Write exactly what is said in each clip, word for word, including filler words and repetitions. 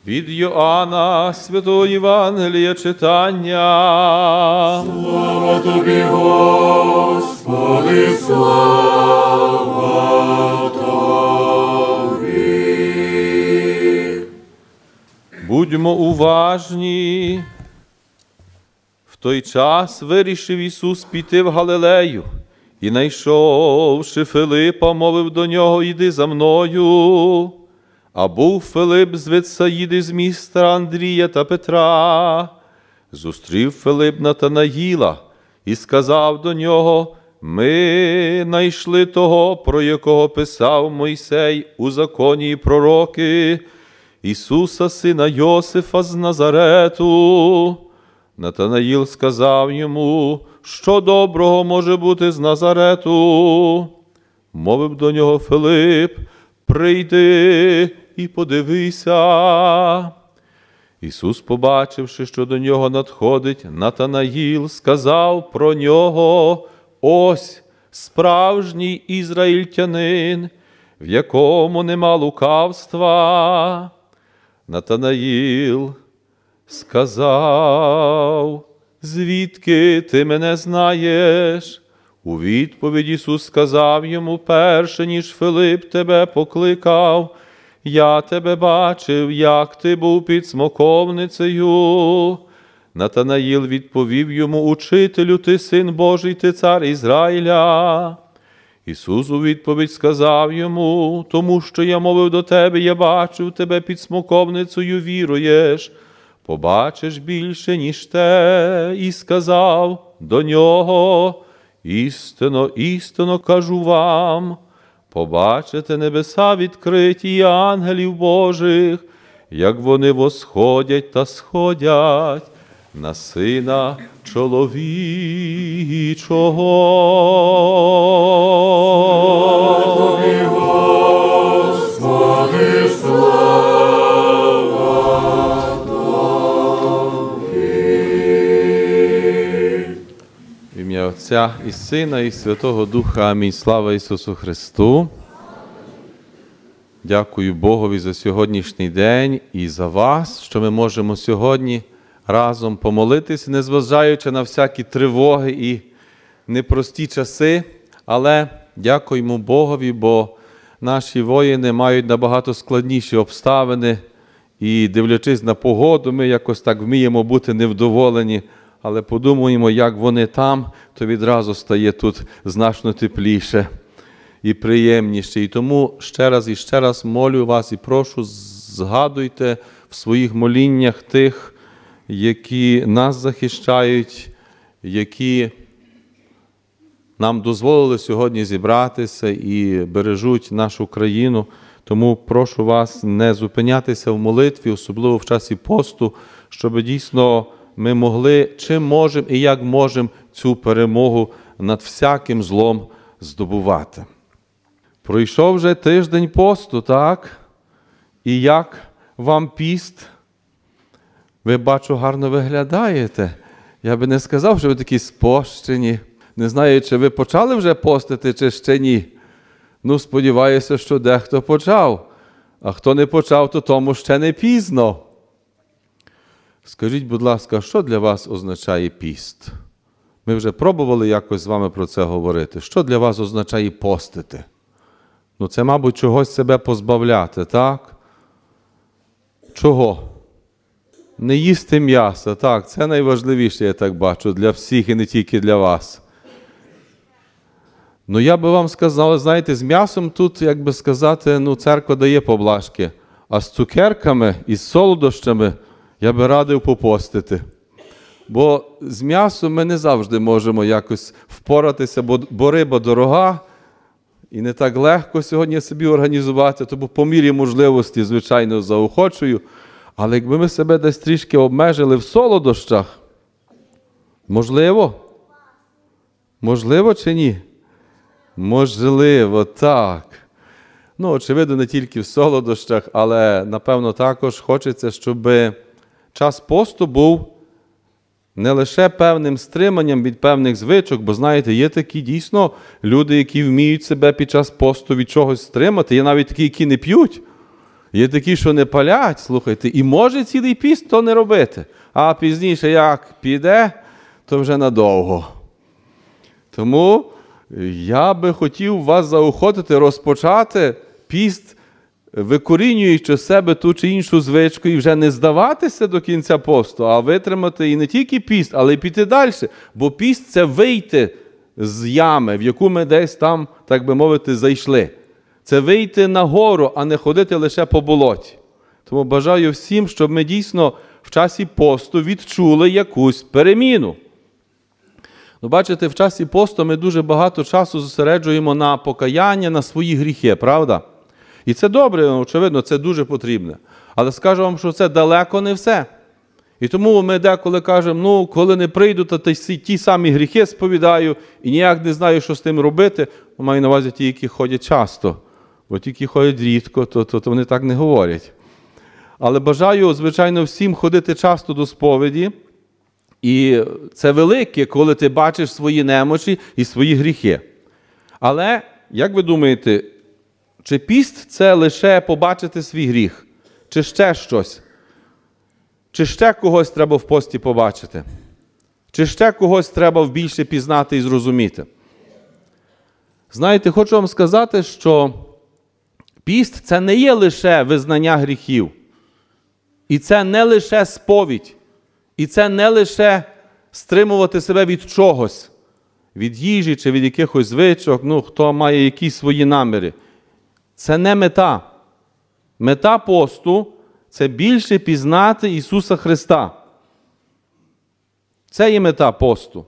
Від Йоанна Святого Євангелія читання. Слава Тобі, Господи, слава Тобі. Будьмо уважні. В той час вирішив Ісус піти в Галилею, і, найшовши Филипа, мовив до нього: «Іди за мною». А був Филип з Витсаїди, з міста Андрія та Петра. Зустрів Филип Натанаїла і сказав до нього: «Ми найшли того, про якого писав Мойсей у законі і пророки, Ісуса, сина Йосифа з Назарету». Натанаїл сказав йому: «Що доброго може бути з Назарету?» Мовив до нього Филип: «Прийди і подивися». Ісус, побачивши, що до нього надходить Натанаїл, сказав про нього: «Ось справжній ізраїльтянин, в якому нема лукавства». Натанаїл сказав: «Звідки ти мене знаєш?» У відповідь Ісус сказав йому: «Перше, ніж Филип тебе покликав, я тебе бачив, як ти був під смоковницею». Натанаїл відповів йому: «Учителю, ти син Божий, ти цар Ізраїля». Ісус у відповідь сказав йому: «Тому що я мовив до тебе, я бачив тебе під смоковницею, віруєш, побачиш більше, ніж те». І сказав до нього: «Істинно, істинно кажу вам, побачите небеса відкриті і ангелів Божих, як вони восходять та сходять на Сина чоловічого». Тобі, Господи, слава Тобі. В ім'я Отця і Сина, і Святого Духа. Амінь. Слава Ісусу Христу. Дякую Богові за сьогоднішній день і за вас, що ми можемо сьогодні разом помолитися, незважаючи на всякі тривоги і непрості часи. Але дякуємо Богові, бо наші воїни мають набагато складніші обставини. І, дивлячись на погоду, ми якось так вміємо бути невдоволені. Але подумаємо, як вони там, то відразу стає тут значно тепліше і приємніше. І тому ще раз і ще раз молю вас і прошу, згадуйте в своїх моліннях тих, які нас захищають, які нам дозволили сьогодні зібратися і бережуть нашу країну. Тому прошу вас не зупинятися в молитві, особливо в часі посту, щоб дійсно ми могли, чим можемо і як можемо цю перемогу над всяким злом здобувати. Пройшов вже тиждень посту, так? І як вам піст? Ви, бачу, гарно виглядаєте. Я би не сказав, що ви такі спощені. Не знаю, чи ви почали вже постити, чи ще ні. Ну, сподіваюся, що дехто почав. А хто не почав, то тому ще не пізно. Скажіть, будь ласка, що для вас означає піст? Ми вже пробували якось з вами про це говорити. Що для вас означає постити? Ну, це, мабуть, чогось себе позбавляти, так? Чого? Не їсти м'яса, так, це найважливіше, я так бачу, для всіх і не тільки для вас. Ну, я би вам сказав, знаєте, з м'ясом тут, як би сказати, ну, церква дає поблажки, а з цукерками і з солодощами я би радив попостити. Бо з м'ясом ми не завжди можемо якось впоратися, бо, бо риба дорога, і не так легко сьогодні собі організувати, тому по мірі можливості, звичайно, заохочую. Але якби ми себе десь трішки обмежили в солодощах, можливо? Можливо чи ні? Можливо, так. Ну, очевидно, не тільки в солодощах, але, напевно, також хочеться, щоб час посту був не лише певним стриманням від певних звичок, бо, знаєте, є такі дійсно люди, які вміють себе під час посту від чогось стримати. Є навіть такі, які не п'ють. Є такі, що не палять, слухайте, і може цілий піст то не робити. А пізніше, як піде, то вже надовго. Тому я би хотів вас заохотити розпочати піст, викорінюючи з себе ту чи іншу звичку, і вже не здаватися до кінця посту, а витримати і не тільки піст, але й піти далі. Бо піст – це вийти з ями, в яку ми десь там, так би мовити, зайшли. Це вийти на гору, а не ходити лише по болоті. Тому бажаю всім, щоб ми дійсно в часі посту відчули якусь переміну. Ну, бачите, в часі посту ми дуже багато часу зосереджуємо на покаяння, на свої гріхи, правда? І це добре, очевидно, це дуже потрібно. Але скажу вам, що це далеко не все. І тому ми деколи кажемо, ну, коли не прийду, то ті самі гріхи сповідаю і ніяк не знаю, що з тим робити. Маю на увазі ті, які ходять часто. Бо ті, які ходять рідко, то, то, то вони так не говорять. Але бажаю, звичайно, всім ходити часто до сповіді. І це велике, коли ти бачиш свої немочі і свої гріхи. Але, як ви думаєте, чи піст – це лише побачити свій гріх? Чи ще щось? Чи ще когось треба в пості побачити? Чи ще когось треба більше пізнати і зрозуміти? Знаєте, хочу вам сказати, що піст – це не є лише визнання гріхів. І це не лише сповідь. І це не лише стримувати себе від чогось. Від їжі чи від якихось звичок, ну, хто має якісь свої наміри. Це не мета. Мета посту – це більше пізнати Ісуса Христа. Це є мета посту.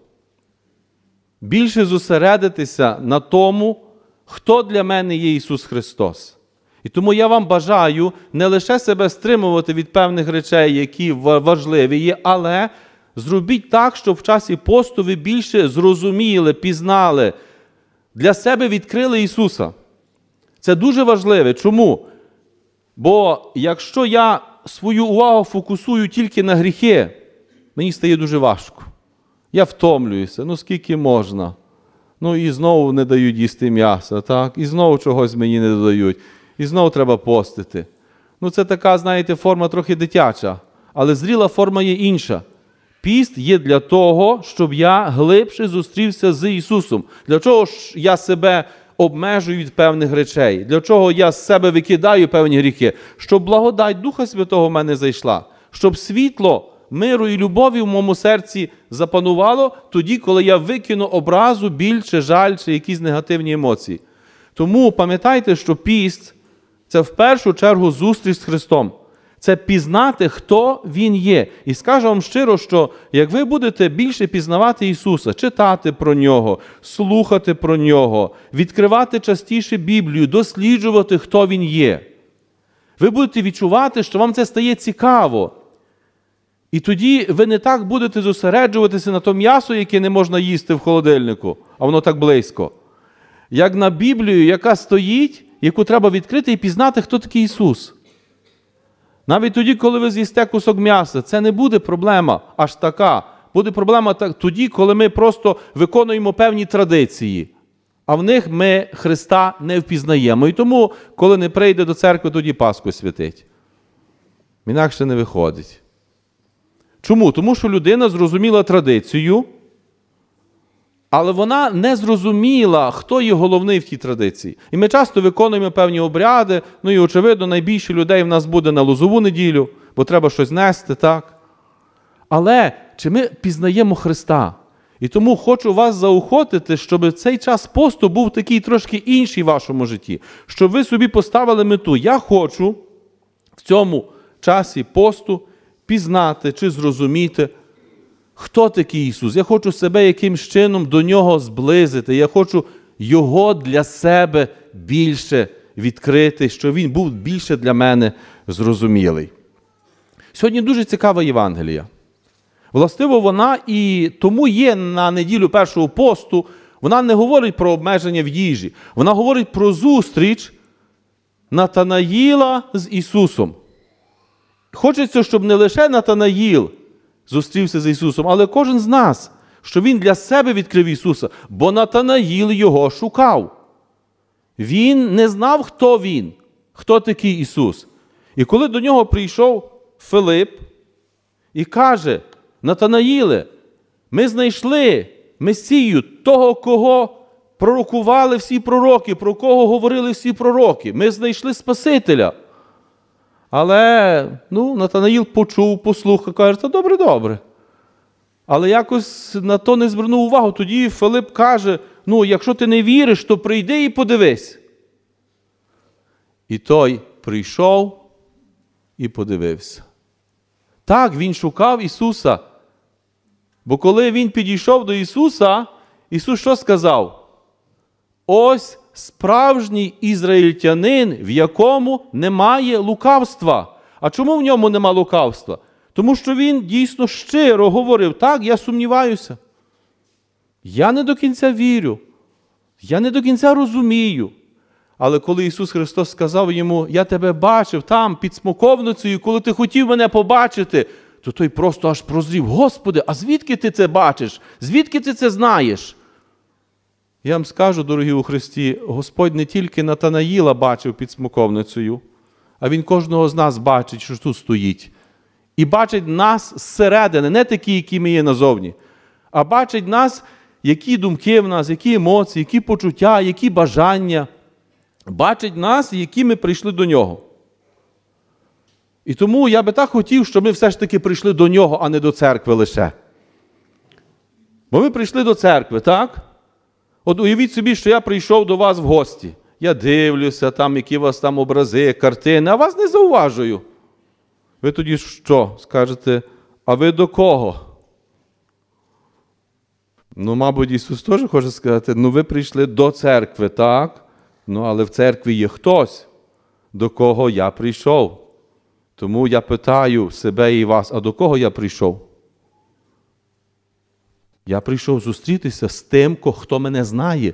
Більше зосередитися на тому, хто для мене є Ісус Христос. І тому я вам бажаю не лише себе стримувати від певних речей, які важливі є, але зробіть так, щоб в часі посту ви більше зрозуміли, пізнали, для себе відкрили Ісуса. Це дуже важливо. Чому? Бо якщо я свою увагу фокусую тільки на гріхи, мені стає дуже важко. Я втомлююся, ну скільки можна. Ну і знову не дають їсти м'яса, так? І знову чогось мені не додають. І знову треба постити. Ну це така, знаєте, форма трохи дитяча. Але зріла форма є інша. Піст є для того, щоб я глибше зустрівся з Ісусом. Для чого ж я себе обмежую від певних речей? Для чого я з себе викидаю певні гріхи? Щоб благодать Духа Святого в мене зайшла. Щоб світло миру і любові в моєму серці запанувало тоді, коли я викину образу, біль чи жаль, чи якісь негативні емоції. Тому пам'ятайте, що піст – це в першу чергу зустріч з Христом. Це пізнати, хто Він є. І скажу вам щиро, що як ви будете більше пізнавати Ісуса, читати про Нього, слухати про Нього, відкривати частіше Біблію, досліджувати, хто Він є, ви будете відчувати, що вам це стає цікаво. І тоді ви не так будете зосереджуватися на то м'ясо, яке не можна їсти в холодильнику, а воно так близько. Як на Біблію, яка стоїть, яку треба відкрити і пізнати, хто такий Ісус. Навіть тоді, коли ви з'їсте кусок м'яса, це не буде проблема аж така. Буде проблема тоді, коли ми просто виконуємо певні традиції, а в них ми Христа не впізнаємо. І тому, коли не прийде до церкви, тоді Пасху святить. Інакше не виходить. Чому? Тому що людина зрозуміла традицію, але вона не зрозуміла, хто є головний в тій традиції. І ми часто виконуємо певні обряди, ну і, очевидно, найбільше людей в нас буде на Лозову неділю, бо треба щось нести, так? Але чи ми пізнаємо Христа? І тому хочу вас заохотити, щоб цей час посту був такий трошки інший в вашому житті. Щоб ви собі поставили мету. Я хочу в цьому часі посту пізнати чи зрозуміти, хто такий Ісус. Я хочу себе якимсь чином до Нього зблизити. Я хочу Його для себе більше відкрити, щоб Він був більше для мене зрозумілий. Сьогодні дуже цікава Євангелія. Властиво, вона і тому є на неділю першого посту, вона не говорить про обмеження в їжі. Вона говорить про зустріч Натанаїла з Ісусом. Хочеться, щоб не лише Натанаїл зустрівся з Ісусом, але кожен з нас, що він для себе відкрив Ісуса, бо Натанаїл його шукав. Він не знав, хто він, хто такий Ісус. І коли до нього прийшов Филип і каже: Натанаїле, ми знайшли Месію, того, кого пророкували всі пророки, про кого говорили всі пророки. Ми знайшли Спасителя. Але, ну, Натанаїл почув, послухав, каже: та добре, добре. Але якось на то не звернув увагу. Тоді Филип каже: ну, якщо ти не віриш, то прийди і подивись. І той прийшов і подивився. Так, він шукав Ісуса. Бо коли він підійшов до Ісуса, Ісус що сказав? Ось справжній ізраїльтянин, в якому немає лукавства. А чому в ньому нема лукавства? Тому що він дійсно щиро говорив: так, я сумніваюся. Я не до кінця вірю. Я не до кінця розумію. Але коли Ісус Христос сказав йому: я тебе бачив там, під смоковницею, коли ти хотів мене побачити, то той просто аж прозрів: Господи, а звідки ти це бачиш? Звідки ти це знаєш? Я вам скажу, дорогі у Христі, Господь не тільки Натанаїла бачив під смоковницею, а Він кожного з нас бачить, що тут стоїть. І бачить нас зсередини, не такі, які ми є назовні, а бачить нас, які думки в нас, які емоції, які почуття, які бажання. Бачить нас, які ми прийшли до Нього. І тому я би так хотів, щоб ми все ж таки прийшли до Нього, а не до церкви лише. Бо ми прийшли до церкви, так? От уявіть собі, що я прийшов до вас в гості. Я дивлюся, там, які у вас там образи, картини, а вас не зауважую. Ви тоді що? Скажете: а ви до кого? Ну, мабуть, Ісус теж хоче сказати: ну, ви прийшли до церкви, так? Ну, але в церкві є хтось, до кого я прийшов. Тому я питаю себе і вас: а до кого я прийшов? Я прийшов зустрітися з тим, хто мене знає.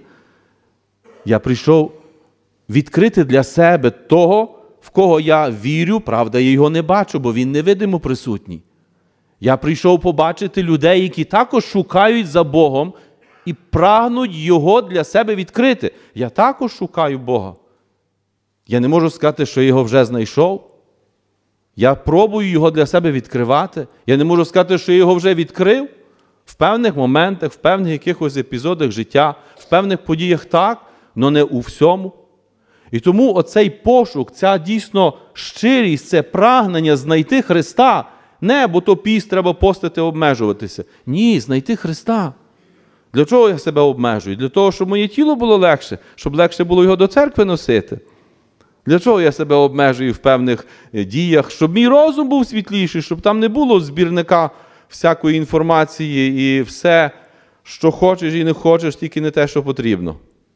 Я прийшов відкрити для себе того, в кого я вірю, правда, я його не бачу, бо він невидимо присутній. Я прийшов побачити людей, які також шукають за Богом і прагнуть його для себе відкрити. Я також шукаю Бога. Я не можу сказати, що я його вже знайшов. Я пробую його для себе відкривати. Я не можу сказати, що я його вже відкрив. В певних моментах, в певних якихось епізодах життя, в певних подіях так, але не у всьому. І тому оцей пошук, ця дійсно щирість, це прагнення знайти Христа, не бо то піст треба постити, обмежуватися. Ні, знайти Христа. Для чого я себе обмежую? Для того, щоб моє тіло було легше, щоб легше було його до церкви носити. Для чого я себе обмежую в певних діях? Щоб мій розум був світліший, щоб там не було збірника всякої інформації і все, що хочеш і не хочеш, тільки не те, що потрібно.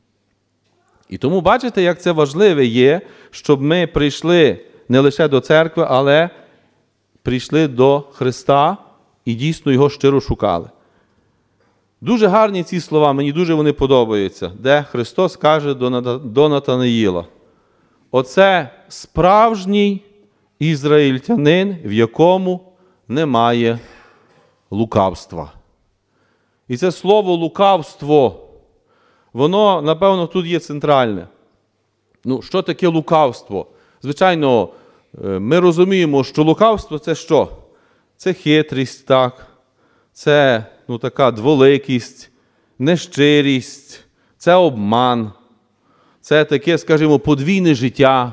І тому бачите, як це важливе є, щоб ми прийшли не лише до церкви, але прийшли до Христа і дійсно його щиро шукали. Дуже гарні ці слова, мені дуже вони подобаються, де Христос каже до Натанаїла: оце справжній ізраїльтянин, в якому немає лукавства. І це слово лукавство, воно, напевно, тут є центральне. Ну, що таке лукавство? Звичайно, ми розуміємо, що лукавство – це що? Це хитрість, так? Це, ну, така дволикість, нещирість, це обман, це таке, скажімо, подвійне життя.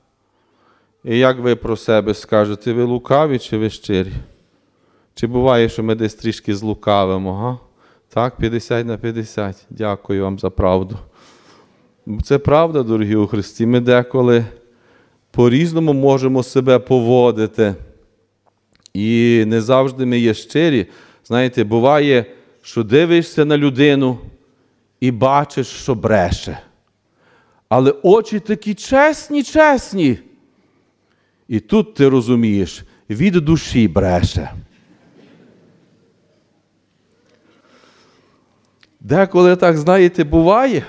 І як ви про себе скажете, ви лукаві чи ви щирі? Чи буває, що ми десь трішки злукавимо, га? Так, п'ятдесят на п'ятдесят. Дякую вам за правду. Це правда, дорогі у Христі. Ми деколи по-різному можемо себе поводити. І не завжди ми є щирі. Знаєте, буває, що дивишся на людину і бачиш, що бреше. Але очі такі чесні, чесні. І тут ти розумієш, від душі бреше. Деколи так, знаєте, буває.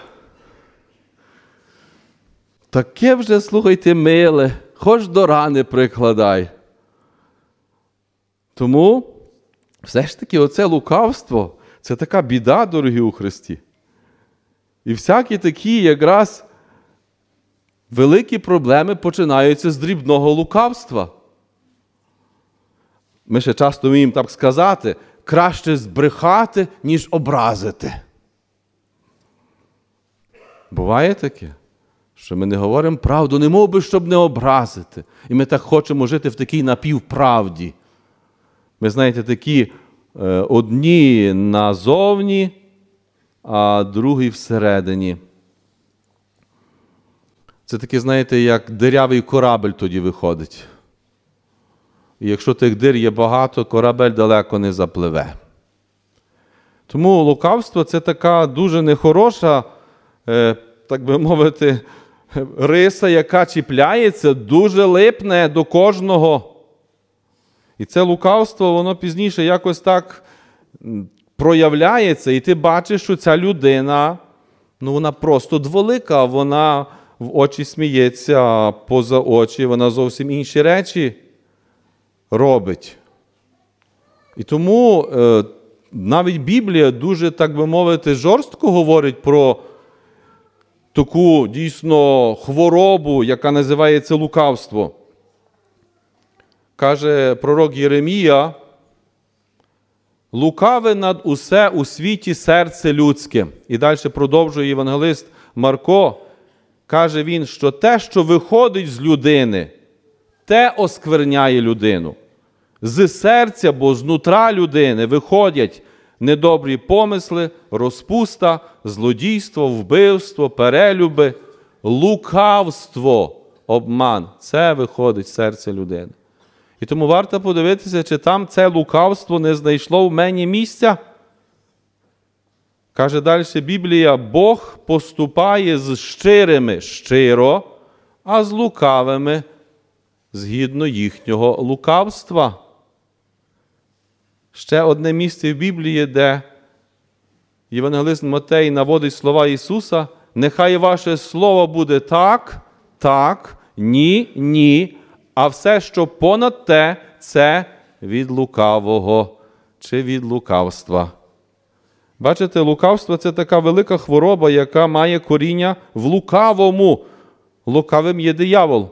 Таке вже, слухайте, миле, хоч до рани прикладай. Тому все ж таки оце лукавство, це така біда, дорогі у Христі. І всякі такі якраз великі проблеми починаються з дрібного лукавства. Ми ще часто вміємо так сказати, краще збрехати, ніж образити. Буває таке, що ми не говоримо правду, не мов би, щоб не образити. І ми так хочемо жити в такій напівправді. Ми, знаєте, такі е, одні назовні, а другі всередині. Це таке, знаєте, як дирявий корабель тоді виходить. І якщо тих дир є багато, корабель далеко не запливе. Тому лукавство – це така дуже нехороша, е, так би мовити, риса, яка чіпляється, дуже липне до кожного. І це лукавство, воно пізніше якось так проявляється, і ти бачиш, що ця людина, ну вона просто дволика, вона в очі сміється, а поза очі вона зовсім інші речі робить. І тому е, навіть Біблія дуже, так би мовити, жорстко говорить про таку дійсно хворобу, яка називається лукавство. Каже пророк Єремія: «Лукаве над усе у світі серце людське». І далі продовжує євангелист Марко. Каже він, що те, що виходить з людини, те оскверняє людину. З серця, бо знутра людини виходять недобрі помисли, розпуста, злодійство, вбивство, перелюби, лукавство, обман. Це виходить з серця людини. І тому варто подивитися, чи там це лукавство не знайшло в мені місця. Каже далі Біблія: «Бог поступає з щирими щиро, а з лукавими згідно їхнього лукавства». Ще одне місце в Біблії, де євангелист Матей наводить слова Ісуса: «Нехай ваше слово буде так, так, ні, ні, а все, що понад те, це від лукавого чи від лукавства». Бачите, лукавство – це така велика хвороба, яка має коріння в лукавому. Лукавим є диявол.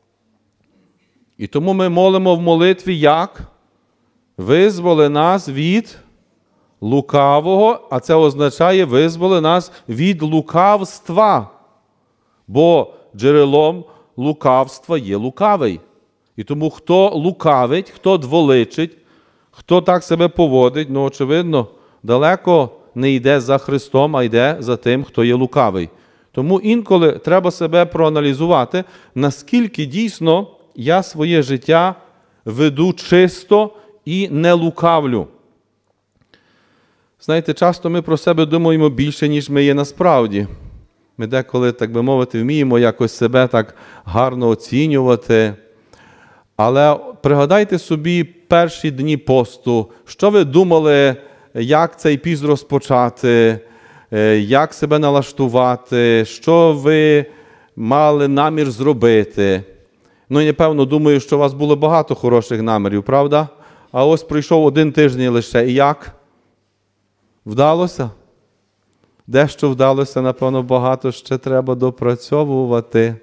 І тому ми молимо в молитві як? Визволи нас від лукавого, а це означає визволи нас від лукавства. Бо джерелом лукавства є лукавий. І тому хто лукавить, хто дволичить, хто так себе поводить, ну, очевидно, далеко не йде за Христом, а йде за тим, хто є лукавий. Тому інколи треба себе проаналізувати, наскільки дійсно я своє життя веду чисто і не лукавлю. Знаєте, часто ми про себе думаємо більше, ніж ми є насправді. Ми деколи, так би мовити, вміємо якось себе так гарно оцінювати. Але пригадайте собі перші дні посту, що ви думали, як цей піст розпочати, як себе налаштувати, що ви мали намір зробити. Ну, і, напевно, думаю, що у вас було багато хороших намірів, правда? А ось пройшов один тиждень лише. І як? Вдалося? Дещо вдалося, напевно, багато ще треба допрацьовувати.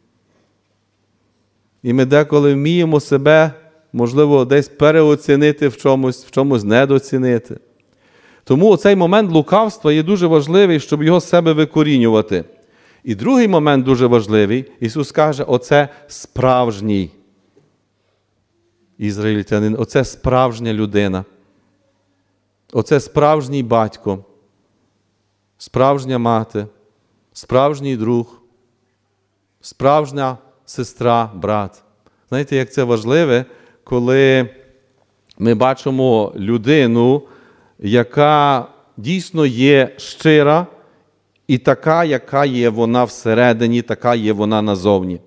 І ми деколи вміємо себе, можливо, десь переоцінити в чомусь, в чомусь недооцінити. Тому цей момент лукавства є дуже важливий, щоб його з себе викорінювати. І другий момент дуже важливий. Ісус каже, оце справжній ізраїльтянин, оце справжня людина. Оце справжній батько, справжня мати, справжній друг, справжня сестра, брат. Знаєте, як це важливе, коли ми бачимо людину, яка дійсно є щира, і така, яка є вона всередині, така є вона назовні.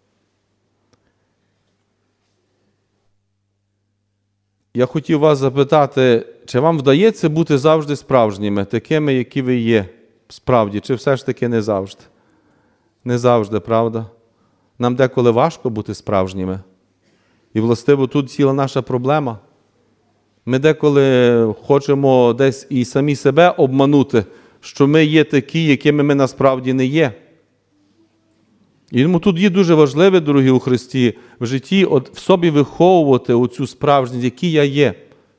Я хотів вас запитати, чи вам вдається бути завжди справжніми, такими, які ви є, справді, чи все ж таки не завжди? Не завжди, правда? Нам деколи важко бути справжніми. І, властиво, тут ціла наша проблема. Ми деколи хочемо десь і самі себе обманути, що ми є такі, якими ми насправді не є. І тому тут є дуже важливе, дорогі у Христі, в житті от в собі виховувати оцю справжність, який я є.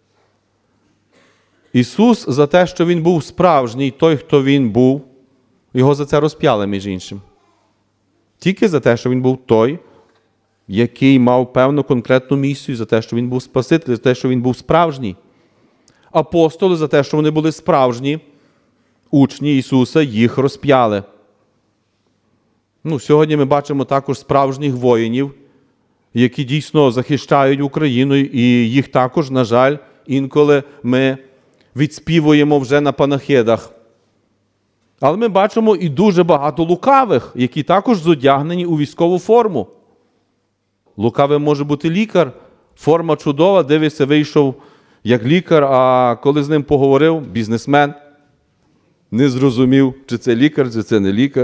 Ісус за те, що Він був справжній, той, хто Він був, Його за це розп'яли, між іншим. Тільки за те, що Він був той, який мав певну конкретну місію, за те, що Він був Спаситель, за те, що Він був справжній. Апостоли за те, що вони були справжні, учні Ісуса, їх розп'яли. Ну, сьогодні ми бачимо також справжніх воїнів, які дійсно захищають Україну, і їх також, на жаль, інколи ми відспівуємо вже на панахидах. Але ми бачимо і дуже багато лукавих, які також зодягнені у військову форму. Лукавим може бути лікар, форма чудова, дивишся, вийшов як лікар, а коли з ним поговорив, бізнесмен, не зрозумів, чи це лікар, чи це не лікар.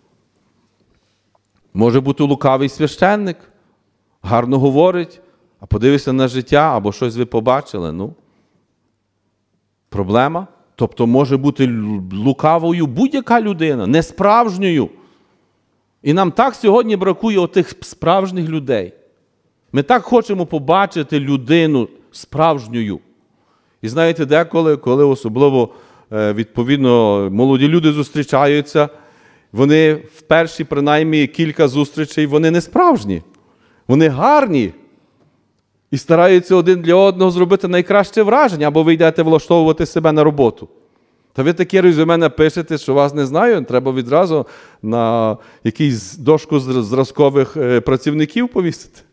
Може бути лукавий священник, гарно говорить, а подивишся на життя, або щось ви побачили. Ну, проблема. Тобто може бути лукавою будь-яка людина, несправжньою. І нам так сьогодні бракує отих справжніх людей. Ми так хочемо побачити людину справжньою. І знаєте, деколи, коли особливо, відповідно, молоді люди зустрічаються, вони в перші, принаймні, кілька зустрічей, вони не справжні. Вони гарні. І стараються один для одного зробити найкраще враження, або ви йдете влаштовувати себе на роботу. Та ви таке резюме напишете, що вас не знаю, треба відразу на якусь дошку зразкових працівників повісити.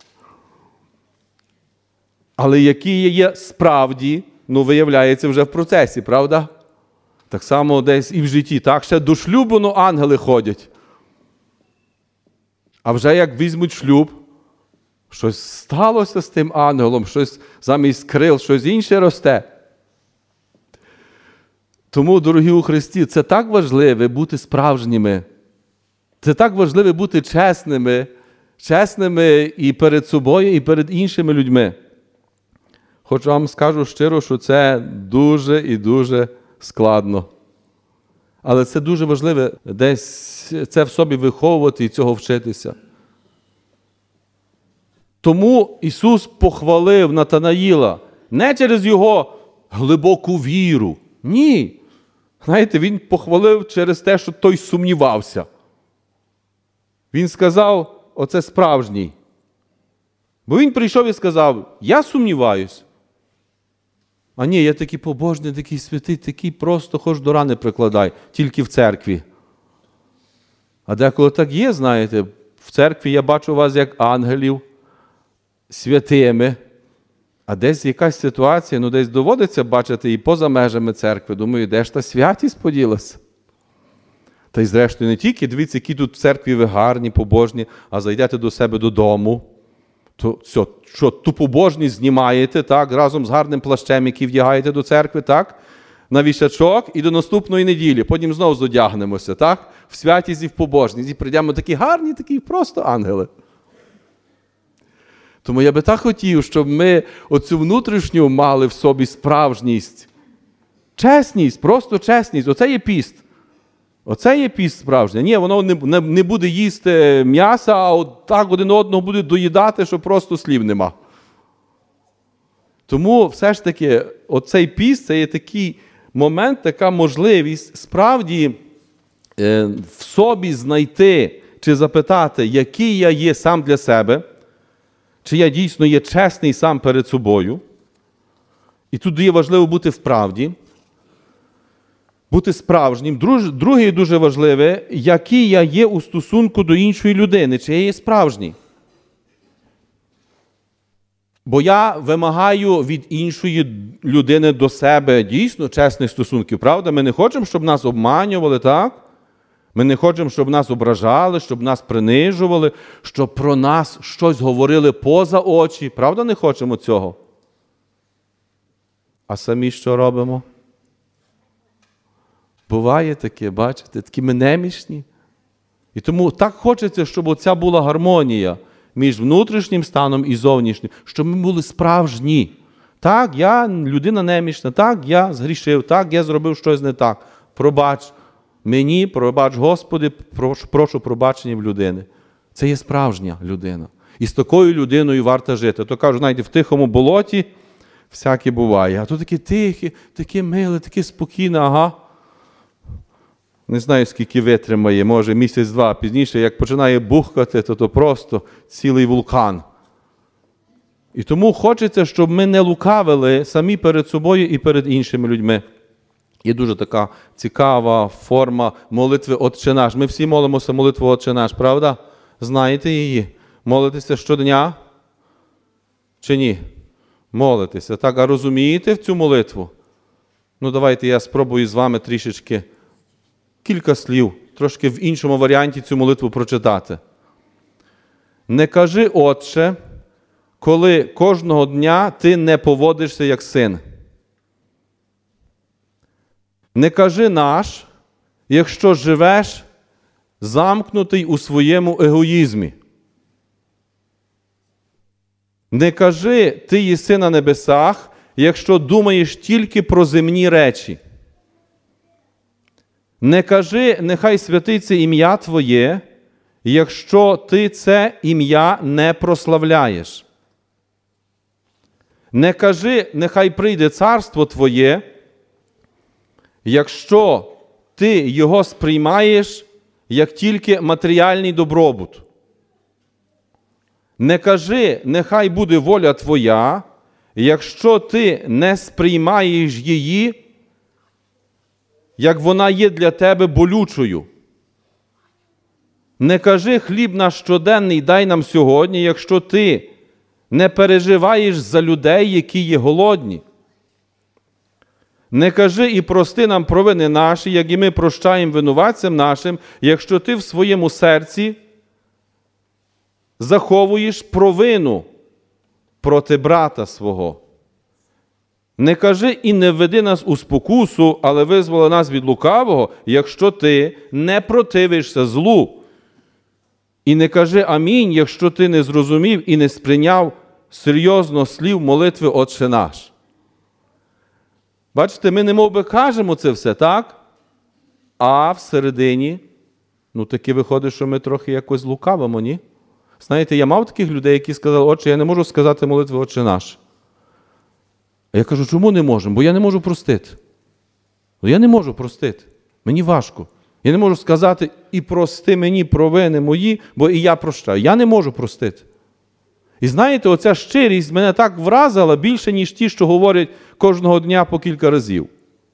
Але які є справді, ну, виявляється вже в процесі, правда? Так само десь і в житті. Так, ще до шлюбу, ну, ангели ходять. А вже як візьмуть шлюб, щось сталося з тим ангелом, щось замість крил, щось інше росте. Тому, дорогі у Христі, це так важливо бути справжніми. Це так важливо бути чесними, чесними і перед собою, і перед іншими людьми. Хоч вам скажу щиро, що це дуже і дуже складно. Але це дуже важливо десь це в собі виховувати і цього вчитися. Тому Ісус похвалив Натанаїла не через його глибоку віру. Ні. Знаєте, Він похвалив через те, що той сумнівався. Він сказав, оце справжній. Бо він прийшов і сказав, я сумніваюсь. А ні, я такий побожний, такий святий, такий просто хоч до рани прикладай, тільки в церкві. А деколи так є, знаєте, в церкві я бачу вас як ангелів, святими, а десь якась ситуація, ну десь доводиться бачити і поза межами церкви. Думаю, де ж та святість поділася? Та й зрештою не тільки, дивіться, які тут в церкві ви гарні, побожні, а зайдете до себе додому, то все, що ту побожність знімаєте, так, разом з гарним плащем, який вдягаєте до церкви, так, на вішачок і до наступної неділі. Потім знову зодягнемося, так, в святість і в побожність. І прийдемо такі гарні, такі просто ангели. Тому я би так хотів, щоб ми оцю внутрішню мали в собі справжність. Чесність, просто чесність. Оце є піст. Оце є піст справжній. Ні, воно не, не, не буде їсти м'яса, а от так один одного буде доїдати, що просто слів нема. Тому все ж таки оцей піст – це є такий момент, така можливість справді е, в собі знайти чи запитати, який я є сам для себе, чи я дійсно є чесний сам перед собою. І тут є важливо бути в правді, бути справжнім. Друге дуже важливе, який я є у стосунку до іншої людини, чи я є справжній. Бо я вимагаю від іншої людини до себе дійсно чесних стосунків, правда? Ми не хочемо, щоб нас обманювали, так? Ми не хочемо, щоб нас ображали, щоб нас принижували, щоб про нас щось говорили поза очі. Правда, не хочемо цього? А самі що робимо? Буває таке, бачите, такі ми немічні. І тому так хочеться, щоб оця була гармонія між внутрішнім станом і зовнішнім, щоб ми були справжні. Так, я людина немічна, так, я згрішив, так, я зробив щось не так. Пробач мені, пробач Господи, прошу, прошу пробачення в людини. Це є справжня людина. І з такою людиною варто жити. То кажуть, знаєте, в тихому болоті всяке буває. А то таке тихе, таке миле, таке спокійне, ага. Не знаю, скільки витримає, може місяць-два. Пізніше, як починає бухкати, то то просто цілий вулкан. І тому хочеться, щоб ми не лукавили самі перед собою і перед іншими людьми. Є дуже така цікава форма молитви «Отче наш». Ми всі молимося молитву «Отче наш», правда? Знаєте її? Молитеся щодня? Чи ні? Молитеся. Так, а розумієте цю молитву? Ну, давайте я спробую з вами трішечки кілька слів, трошки в іншому варіанті цю молитву прочитати. Не кажи, Отче, коли кожного дня ти не поводишся як син. Не кажи наш, якщо живеш замкнутий у своєму егоїзмі. Не кажи, ти єси на небесах, якщо думаєш тільки про земні речі. Не кажи, нехай святиться ім'я Твоє, якщо ти це ім'я не прославляєш. Не кажи, нехай прийде царство Твоє, якщо ти його сприймаєш як тільки матеріальний добробут. Не кажи, нехай буде воля Твоя, якщо ти не сприймаєш її, як вона є для тебе болючою. Не кажи, хліб наш щоденний дай нам сьогодні, якщо ти не переживаєш за людей, які є голодні. Не кажи і прости нам провини наші, як і ми прощаємо винуватцям нашим, якщо ти в своєму серці заховуєш провину проти брата свого. Не кажи і не введи нас у спокусу, але визволи нас від лукавого, якщо ти не противишся злу. І не кажи амінь, якщо ти не зрозумів і не сприйняв серйозно слів молитви «Отче наш». Бачите, ми немов би кажемо це все, так? А всередині, ну таки виходить, що ми трохи якось лукавимо, ні? Знаєте, я мав таких людей, які сказали, Отче, я не можу сказати молитви «Отче наш». А я кажу, чому не можемо? Бо я не можу простити. Ну, я не можу простити. Мені важко. Я не можу сказати і прости мені провини мої, бо і я прощаю. Я не можу простити. І знаєте, оця щирість мене так вразила більше, ніж ті, що говорять кожного дня по кілька разів.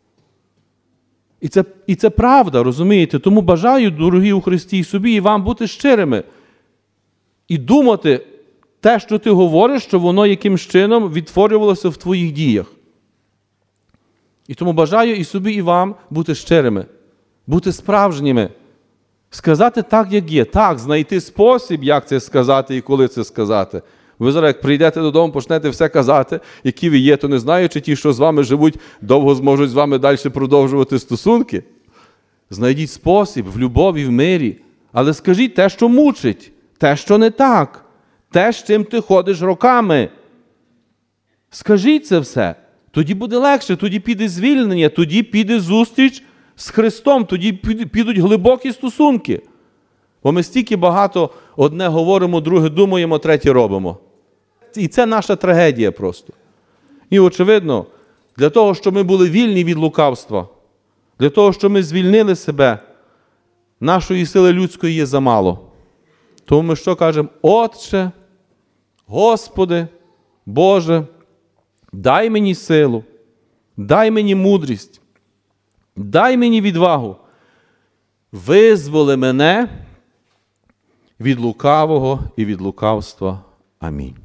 І це, і це правда, розумієте? Тому бажаю, дорогі у Христі, і собі, і вам бути щирими. І думати те, що ти говориш, що воно якимсь чином відтворювалося в твоїх діях. І тому бажаю і собі, і вам бути щирими, бути справжніми, сказати так, як є. Так, знайти спосіб, як це сказати і коли це сказати. Ви зараз, як прийдете додому, почнете все казати, які ви є, то не знаю, чи ті, що з вами живуть, довго зможуть з вами далі продовжувати стосунки. Знайдіть спосіб в любові, в мирі, але скажіть те, що мучить, те, що не так, те, з чим ти ходиш роками. Скажіть це все. Тоді буде легше, тоді піде звільнення, тоді піде зустріч з Христом, тоді підуть глибокі стосунки. Бо ми стільки багато одне говоримо, друге думаємо, третє робимо. І це наша трагедія просто. І, очевидно, для того, щоб ми були вільні від лукавства, для того, щоб ми звільнили себе, нашої сили людської є замало. Тому ми що кажемо? Отче, Господи, Боже, дай мені силу, дай мені мудрість, дай мені відвагу, визволи мене від лукавого і від лукавства. Амінь.